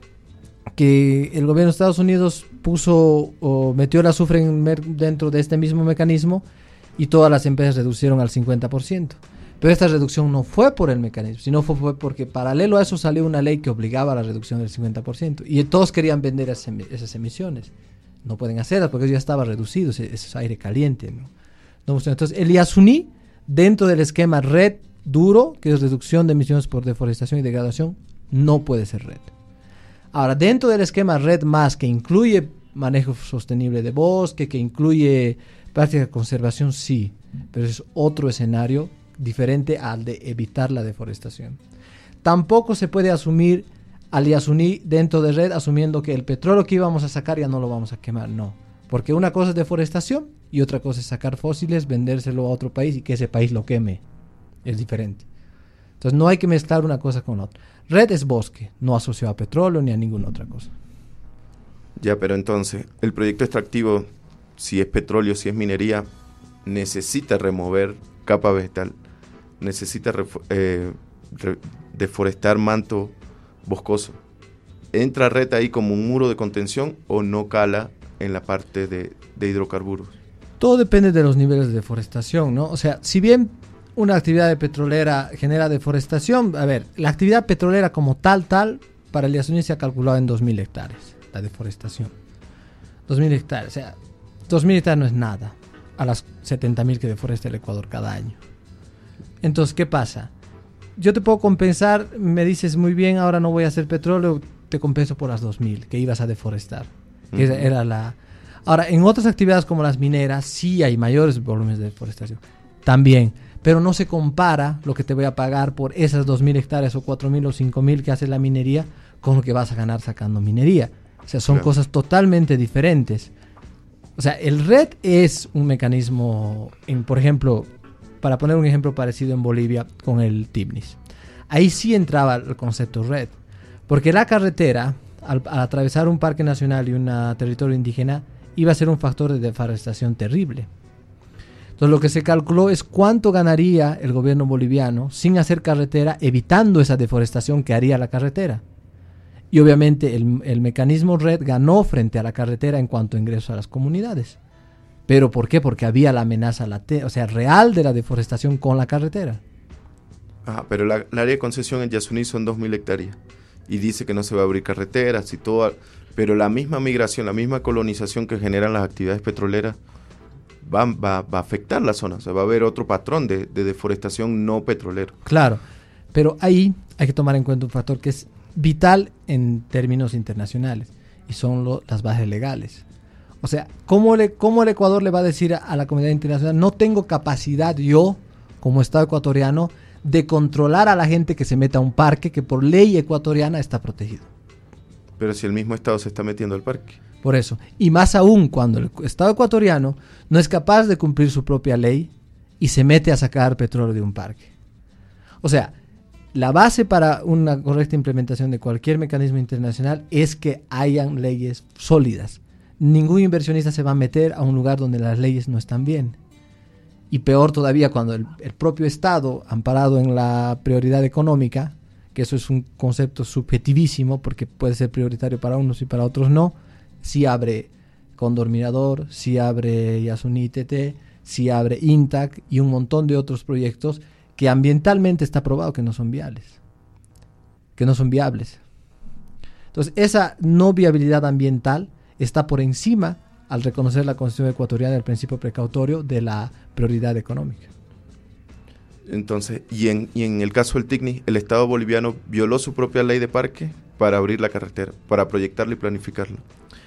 Que el gobierno de Estados Unidos puso o metió el azufre en, dentro de este mismo mecanismo y todas las empresas reducieron al cincuenta por ciento. Pero esta reducción no fue por el mecanismo, sino fue, fue porque paralelo a eso salió una ley que obligaba a la reducción del cincuenta por ciento. Y todos querían vender esas, esas emisiones. No pueden hacerlas porque eso ya estaba reducido, ese, ese es aire caliente, ¿no? No, entonces el Yasuní, dentro del esquema red duro, que es reducción de emisiones por deforestación y degradación, no puede ser red. Ahora, dentro del esquema red más, que incluye manejo sostenible de bosque, que incluye práctica de conservación, sí, pero es otro escenario diferente al de evitar la deforestación. Tampoco se puede asumir al Yasuní dentro de red asumiendo que el petróleo que íbamos a sacar ya no lo vamos a quemar, no. Porque una cosa es deforestación y otra cosa es sacar fósiles, vendérselo a otro país y que ese país lo queme. Es diferente. Entonces no hay que mezclar una cosa con la otra. Red es bosque, no asociado a petróleo ni a ninguna otra cosa. Ya, pero entonces, el proyecto extractivo, si es petróleo, si es minería, necesita remover capa vegetal, necesita ref- eh, re- deforestar manto boscoso. ¿Entra red ahí como un muro de contención o no cala en la parte de, de hidrocarburos? Todo depende de los niveles de deforestación, ¿no? O sea, si bien una actividad de petrolera genera deforestación, a ver, la actividad petrolera como tal, tal, para el Yasuní se ha calculado en dos mil hectáreas, la deforestación. dos mil hectáreas, o sea, dos mil hectáreas no es nada a las setenta mil que deforesta el Ecuador cada año. Entonces, ¿qué pasa? yo te puedo compensar, me dices muy bien, ahora no voy a hacer petróleo, te compenso por las dos mil que ibas a deforestar. Uh-huh. Esa era la... Ahora, en otras actividades como las mineras, sí hay mayores volúmenes de deforestación, también, pero no se compara lo que te voy a pagar por esas dos mil hectáreas o cuatro mil o cinco mil que hace la minería con lo que vas a ganar sacando minería. O sea, son claro. cosas totalmente diferentes. O sea, el R E D es un mecanismo, en, por ejemplo, para poner un ejemplo parecido en Bolivia con el TIBNIS. Ahí sí entraba el concepto R E D, porque la carretera, al, al atravesar un parque nacional y un territorio indígena, iba a ser un factor de deforestación terrible. Entonces lo que se calculó es cuánto ganaría el gobierno boliviano sin hacer carretera, evitando esa deforestación que haría la carretera. Y obviamente el, el mecanismo R E D ganó frente a la carretera en cuanto a ingresos a las comunidades. ¿Pero por qué? Porque había la amenaza latente, o sea, real de la deforestación con la carretera. Ah, pero la, la área de concesión en Yasuní son dos mil hectáreas. Y dice que no se va a abrir carreteras y todo. Pero la misma migración, la misma colonización que generan las actividades petroleras va, va, va a afectar la zona. O sea, va a haber otro patrón de, de deforestación no petrolero. Claro, pero ahí hay que tomar en cuenta un factor que es vital en términos internacionales. Y son lo, las bases legales. O sea, ¿cómo, le, ¿cómo el Ecuador le va a decir a, a la comunidad internacional? No tengo capacidad yo, como Estado ecuatoriano, de controlar a la gente que se meta a un parque que por ley ecuatoriana está protegido. Pero si el mismo Estado se está metiendo al parque. Por eso. Y más aún cuando el Estado ecuatoriano no es capaz de cumplir su propia ley y se mete a sacar petróleo de un parque. O sea, la base para una correcta implementación de cualquier mecanismo internacional es que hayan leyes sólidas. Ningún inversionista se va a meter a un lugar donde las leyes no están bien. Y peor todavía cuando el, el propio Estado, amparado en la prioridad económica, que eso es un concepto subjetivísimo porque puede ser prioritario para unos y para otros no, sí abre Cóndor Mirador, sí abre Yasuní T T, sí abre INTAC y un montón de otros proyectos que ambientalmente está probado que no son viables, que no son viables. Entonces esa no viabilidad ambiental está por encima al reconocer la Constitución ecuatoriana el principio precautorio de la prioridad económica. Entonces, y en, y en el caso del TICNIS, el Estado boliviano violó su propia ley de parque para abrir la carretera, para proyectarla y planificarla.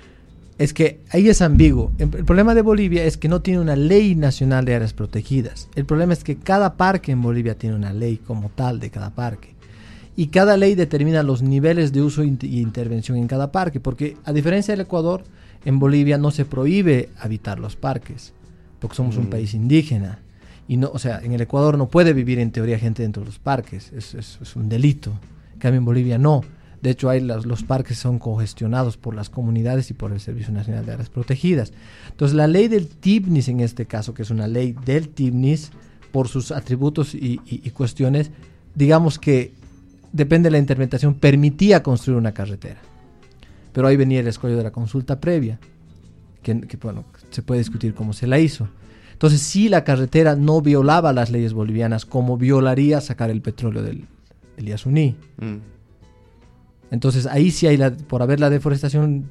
Es que ahí es ambiguo. El, el problema de Bolivia es que no tiene una ley nacional de áreas protegidas. El problema es que cada parque en Bolivia tiene una ley como tal de cada parque. Y cada ley determina los niveles de uso e intervención en cada parque, porque a diferencia del Ecuador, en Bolivia no se prohíbe habitar los parques, porque somos mm. un país indígena. Y no, o sea, en el Ecuador no puede vivir en teoría gente dentro de los parques, es, es, es un delito. En cambio en Bolivia no. De hecho, hay las, los parques son congestionados por las comunidades y por el Servicio Nacional de Áreas Protegidas. Entonces, la ley del TIBNIS en este caso, que es una ley del TIBNIS, por sus atributos y, y, y cuestiones, digamos que depende de la interpretación, permitía construir una carretera. Pero ahí venía el escollo de la consulta previa, que, que bueno, se puede discutir cómo se la hizo. Entonces, sí, la carretera no violaba las leyes bolivianas como violaría sacar el petróleo del, del Yasuní. Mm. Entonces, ahí sí hay, la, por haber la deforestación,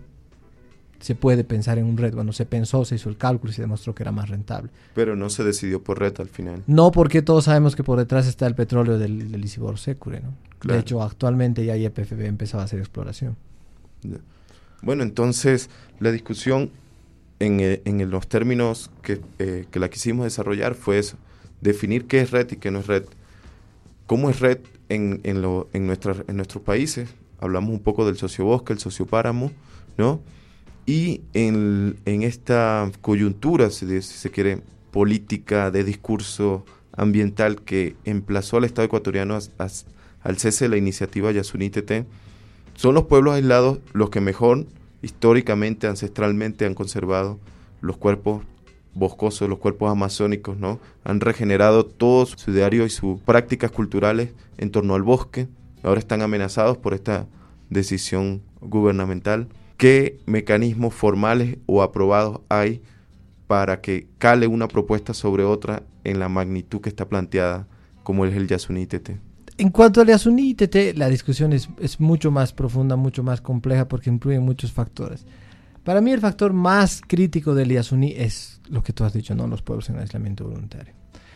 se puede pensar en un R E D. Bueno, se pensó, se hizo el cálculo y se demostró que era más rentable. Pero no se decidió por R E D al final. No, porque todos sabemos que por detrás está el petróleo del, del Isibor-Secure, ¿no? Claro. De hecho, actualmente ya Y P F B empezaba a hacer exploración. Bueno, entonces, la discusión en, eh, en los términos que, eh, que la quisimos desarrollar fue eso, definir qué es R E D y qué no es R E D. ¿Cómo es R E D en, en, lo, en, nuestra, en nuestros países? Hablamos un poco del sociobosque, el sociopáramo, ¿no? Y en, en esta coyuntura, si, si se quiere, política de discurso ambiental que emplazó al Estado ecuatoriano a, a, al cese de la iniciativa Yasuní T T, son los pueblos aislados los que mejor, históricamente, ancestralmente, han conservado los cuerpos boscosos, los cuerpos amazónicos, ¿no? Han regenerado todo su ideario y sus prácticas culturales en torno al bosque. Ahora están amenazados por esta decisión gubernamental. ¿Qué mecanismos formales o aprobados hay para que cale una propuesta sobre otra en la magnitud que está planteada, como es el Yasuní T T? En cuanto al Yasuní T T, la discusión es, es mucho más profunda, mucho más compleja, porque incluye muchos factores. Para mí el factor más crítico del Yasuní es lo que tú has dicho, ¿no? Los pueblos en aislamiento voluntario.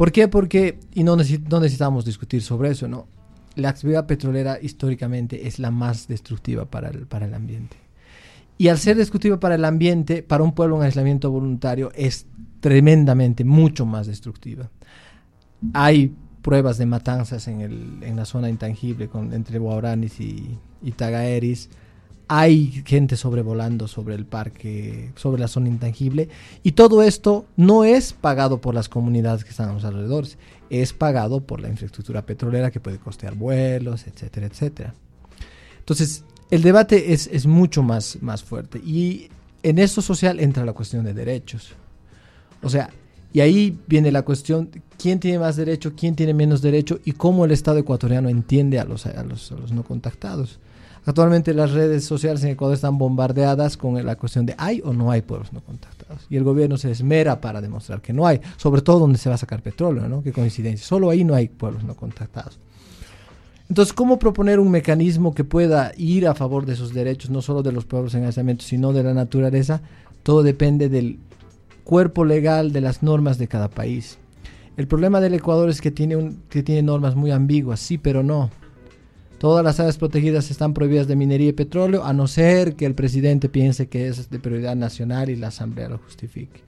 ¿Por qué? Porque, y no, necesi- no necesitamos discutir sobre eso, ¿no? La actividad petrolera históricamente es la más destructiva para el, para el ambiente. Y al ser destructiva para el ambiente, para un pueblo en aislamiento voluntario es tremendamente, mucho más destructiva. Hay pruebas de matanzas en, el, en la zona intangible con, entre Guaranis y, y Tagaeris. Hay gente sobrevolando sobre el parque, sobre la zona intangible. Y todo esto no es pagado por las comunidades que están a los alrededores. Es pagado por la infraestructura petrolera que puede costear vuelos, etcétera, etcétera. Entonces, el debate es, es mucho más, más fuerte. Y en esto social entra la cuestión de derechos. O sea, y ahí viene la cuestión, ¿quién tiene más derecho, quién tiene menos derecho y cómo el Estado ecuatoriano entiende a los, a los, a los no contactados? Actualmente las redes sociales en Ecuador están bombardeadas con la cuestión de ¿hay o no hay pueblos no contactados? Y el gobierno se esmera para demostrar que no hay, sobre todo donde se va a sacar petróleo, ¿no? Qué coincidencia, solo ahí no hay pueblos no contactados. Entonces, ¿cómo proponer un mecanismo que pueda ir a favor de esos derechos, no solo de los pueblos en aislamiento, sino de la naturaleza? Todo depende del cuerpo legal, de las normas de cada país. El problema del Ecuador es que tiene, un, que tiene normas muy ambiguas, sí, pero no. Todas las áreas protegidas están prohibidas de minería y petróleo, a no ser que el presidente piense que es de prioridad nacional y la asamblea lo justifique.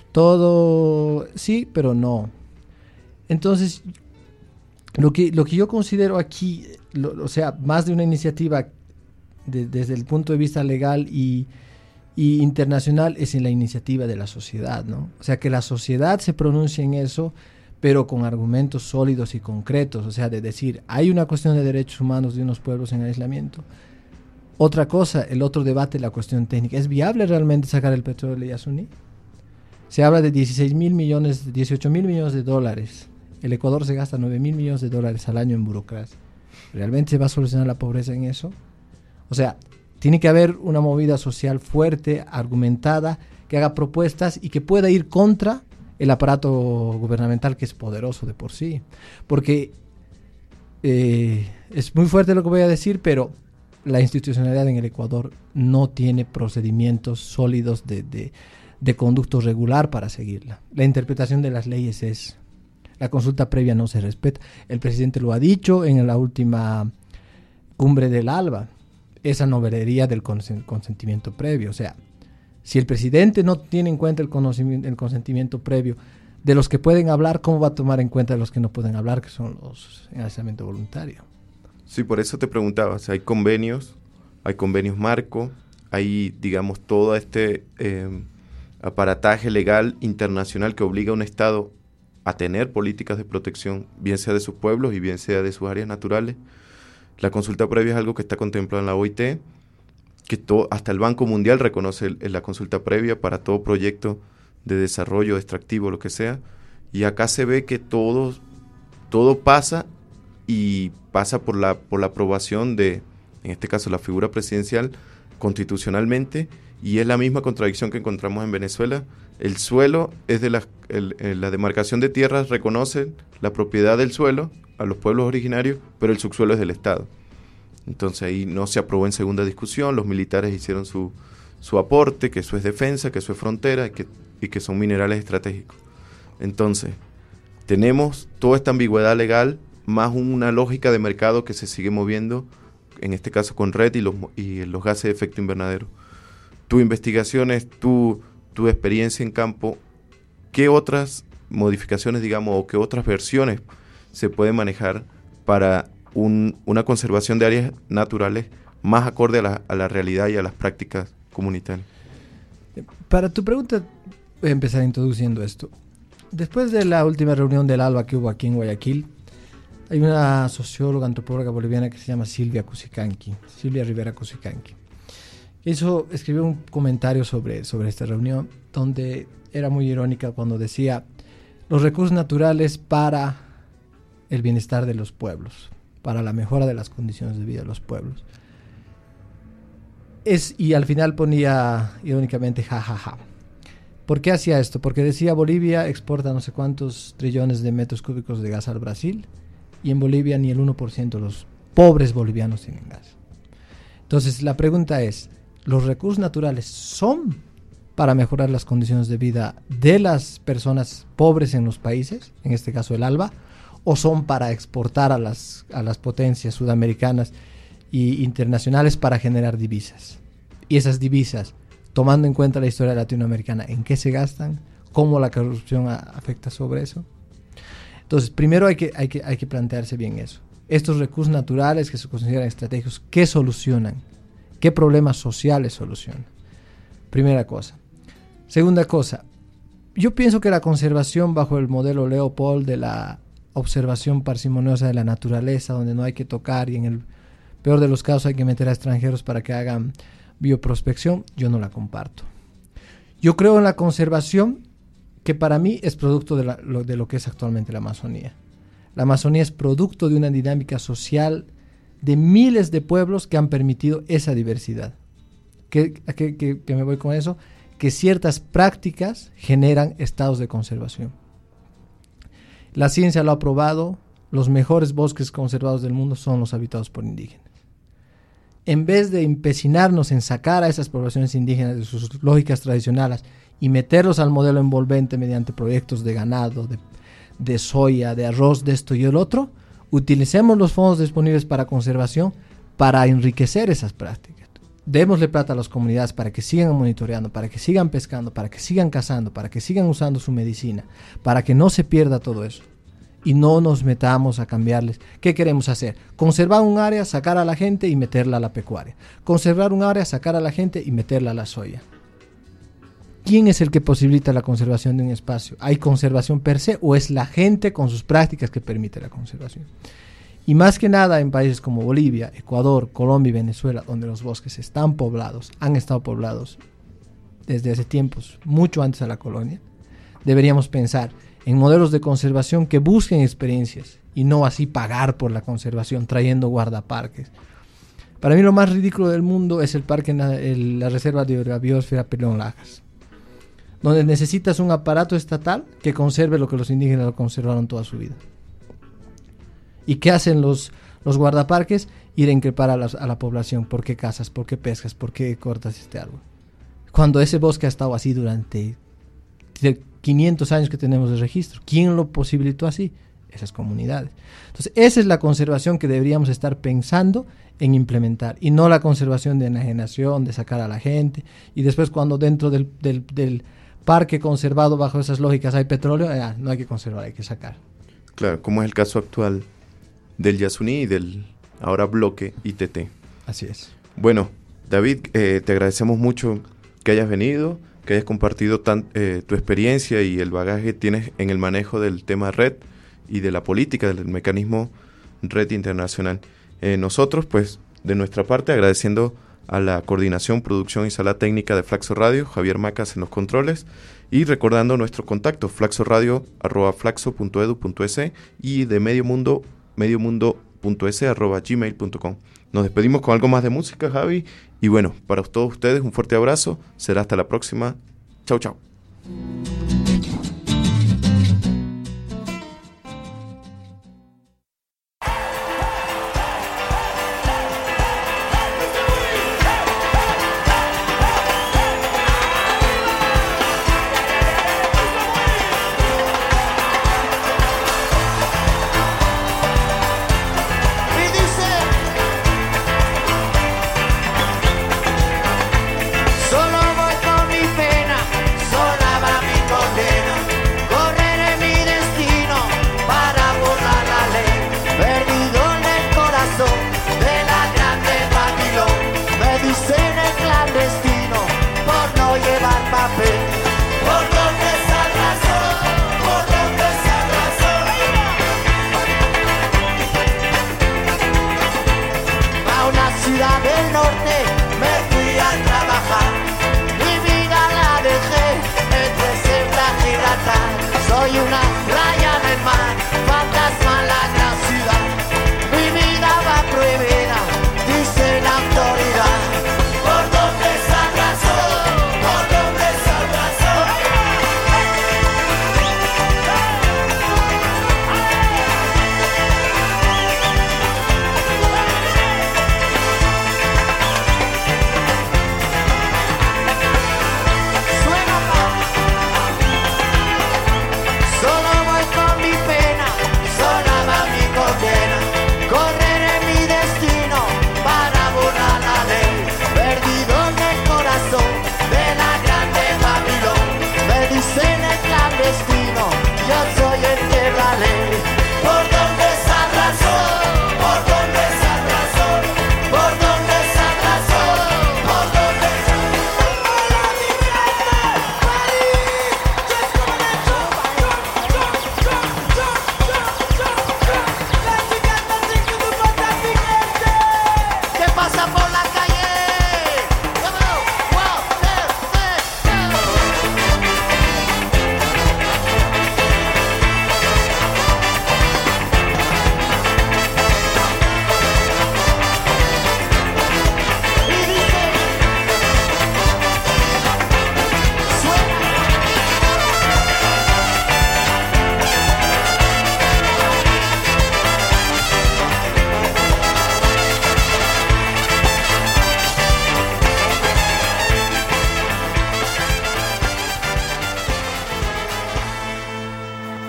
Todo sí, pero no. Entonces, lo que, lo que yo considero aquí, lo, o sea, más de una iniciativa de, desde el punto de vista legal y, y internacional, es en la iniciativa de la sociedad, ¿no? O sea, que la sociedad se pronuncie en eso, pero con argumentos sólidos y concretos, o sea, de decir, hay una cuestión de derechos humanos de unos pueblos en aislamiento. Otra cosa, el otro debate, la cuestión técnica, ¿es viable realmente sacar el petróleo de Yasuní? Se habla de dieciséis mil millones, dieciocho mil millones de dólares. El Ecuador se gasta nueve mil millones de dólares al año en burocracia. ¿Realmente se va a solucionar la pobreza en eso? O sea, tiene que haber una movida social fuerte, argumentada, que haga propuestas y que pueda ir contra el aparato gubernamental, que es poderoso de por sí. Porque eh, es muy fuerte lo que voy a decir, pero la institucionalidad en el Ecuador no tiene procedimientos sólidos de, de, de conducto regular para seguirla. La interpretación de las leyes es... La consulta previa no se respeta. El presidente lo ha dicho en la última cumbre del ALBA. Esa novelería del consentimiento previo. O sea, si el presidente no tiene en cuenta el, conocimiento, el consentimiento previo de los que pueden hablar, ¿cómo va a tomar en cuenta de los que no pueden hablar, que son los en aislamiento voluntario? Sí, por eso te preguntaba, o sea, hay convenios, hay convenios marco, hay, digamos, todo este eh, aparataje legal internacional que obliga a un Estado a tener políticas de protección, bien sea de sus pueblos y bien sea de sus áreas naturales. La consulta previa es algo que está contemplado en la O I T, que todo, hasta el Banco Mundial reconoce el, el, la consulta previa para todo proyecto de desarrollo extractivo, lo que sea, y acá se ve que todo, todo pasa y pasa por la, por la aprobación de, en este caso, la figura presidencial constitucionalmente, y es la misma contradicción que encontramos en Venezuela. El suelo es de la, el, el, la demarcación de tierras reconoce la propiedad del suelo a los pueblos originarios, pero el subsuelo es del Estado. Entonces ahí no se aprobó en segunda discusión, los militares hicieron su, su aporte, que eso es defensa, que eso es frontera y que, y que son minerales estratégicos. Entonces, tenemos toda esta ambigüedad legal, más una lógica de mercado que se sigue moviendo, en este caso con R E D y los, y los gases de efecto invernadero. Tu investigaciones, tu, tu experiencia en campo, ¿qué otras modificaciones, digamos, o qué otras versiones se pueden manejar para Un, una conservación de áreas naturales más acorde a la, a la realidad y a las prácticas comunitarias? Para tu pregunta, voy a empezar introduciendo esto. Después de la última reunión del ALBA que hubo aquí en Guayaquil, hay una socióloga, antropóloga boliviana que se llama Silvia Cusicanqui, Silvia Rivera Cusicanqui. Eso escribió un comentario sobre, sobre esta reunión, donde era muy irónica cuando decía los recursos naturales para el bienestar de los pueblos, para la mejora de las condiciones de vida de los pueblos. Es, y al final ponía irónicamente jajaja. Ja, ja. ¿Por qué hacía esto? Porque decía Bolivia exporta no sé cuántos trillones de metros cúbicos de gas al Brasil, y en Bolivia ni el uno por ciento de los pobres bolivianos tienen gas. Entonces la pregunta es, ¿los recursos naturales son para mejorar las condiciones de vida de las personas pobres en los países, en este caso el ALBA, o son para exportar a las, a las potencias sudamericanas e internacionales para generar divisas. Y esas divisas, tomando en cuenta la historia latinoamericana, ¿en qué se gastan? ¿Cómo la corrupción a, afecta sobre eso? Entonces, primero hay que, hay, que, hay que plantearse bien eso. Estos recursos naturales que se consideran estratégicos, ¿qué solucionan? ¿Qué problemas sociales solucionan? Primera cosa. Segunda cosa, yo pienso que la conservación bajo el modelo Leopold de la observación parsimoniosa de la naturaleza, donde no hay que tocar y en el peor de los casos hay que meter a extranjeros para que hagan bioprospección, yo no la comparto. Yo creo en la conservación, que para mí es producto de, la, lo, de lo que es actualmente la Amazonía. La Amazonía es producto de una dinámica social de miles de pueblos que han permitido esa diversidad. ¿Qué, qué, qué, qué me voy con eso? Que ciertas prácticas generan estados de conservación. La ciencia lo ha probado, los mejores bosques conservados del mundo son los habitados por indígenas. En vez de empecinarnos en sacar a esas poblaciones indígenas de sus lógicas tradicionales y meterlos al modelo envolvente mediante proyectos de ganado, de, de soya, de arroz, de esto y el otro, utilicemos los fondos disponibles para conservación para enriquecer esas prácticas. Démosle plata a las comunidades para que sigan monitoreando, para que sigan pescando, para que sigan cazando, para que sigan usando su medicina, para que no se pierda todo eso. Y no nos metamos a cambiarles. ¿Qué queremos hacer? Conservar un área, sacar a la gente y meterla a la pecuaria. Conservar un área, sacar a la gente y meterla a la soya. ¿Quién es el que posibilita la conservación de un espacio? ¿Hay conservación per se o es la gente con sus prácticas que permite la conservación? Y más que nada en países como Bolivia, Ecuador, Colombia y Venezuela, donde los bosques están poblados, han estado poblados desde hace tiempos, mucho antes de la colonia, deberíamos pensar en modelos de conservación que busquen experiencias y no así pagar por la conservación trayendo guardaparques. Para mí lo más ridículo del mundo es el parque, el, la reserva de la biosfera Pelón Lajas, donde necesitas un aparato estatal que conserve lo que los indígenas lo conservaron toda su vida. ¿Y qué hacen los, los guardaparques? Ir a increpar a la, a la población. ¿Por qué cazas? ¿Por qué pescas? ¿Por qué cortas este árbol? Cuando ese bosque ha estado así durante quinientos años que tenemos de registro. ¿Quién lo posibilitó así? Esas comunidades. Entonces, esa es la conservación que deberíamos estar pensando en implementar. Y no la conservación de enajenación, de sacar a la gente. Y después cuando dentro del, del, del parque conservado bajo esas lógicas hay petróleo, eh, no hay que conservar, hay que sacar. Claro, como es el caso actual del Yasuní y del ahora bloque I T T. Así es. Bueno, David, eh, te agradecemos mucho que hayas venido, que hayas compartido tan, eh, tu experiencia y el bagaje que tienes en el manejo del tema red y de la política del mecanismo Red Internacional. Eh, nosotros, pues, de nuestra parte, agradeciendo a la coordinación, producción y sala técnica de Flaxo Radio, Javier Macas en los controles, y recordando nuestro contacto, flaxoradio arroba flaxo punto edu punto es y de Medio Mundo, mediomundo.es arroba gmail punto com. Nos despedimos con algo más de música, Javi, y bueno, para todos ustedes un fuerte abrazo, será hasta la próxima. Chau, chau.